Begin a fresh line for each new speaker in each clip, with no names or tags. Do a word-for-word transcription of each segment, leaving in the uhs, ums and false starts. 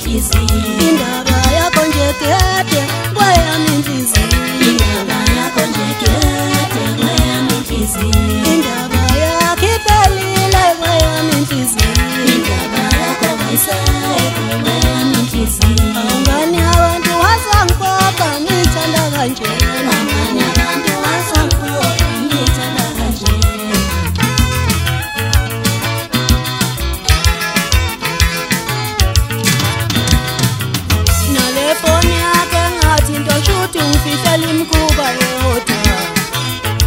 inhliziyo.
Indaba yakho nje kede kweyami inhliziyo.
Indaba yakho nje kede kweyami inhliziyo.
Indaba yakho iphelile kweyami inhliziyo.
Indaba yakho ayisayo kweyami inhliziyo.
Abanye abantu wasangiphoqa ngithanda kanje.
Abanye abantu wasangiphoqa ngithanda kanje.
Nalefoni yakhe ngathi into shuthi ungifihlela imkhuba yodwa.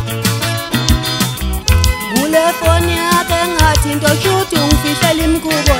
Kule foni yakhe ngathi into shuthi ungifihlela imkhuba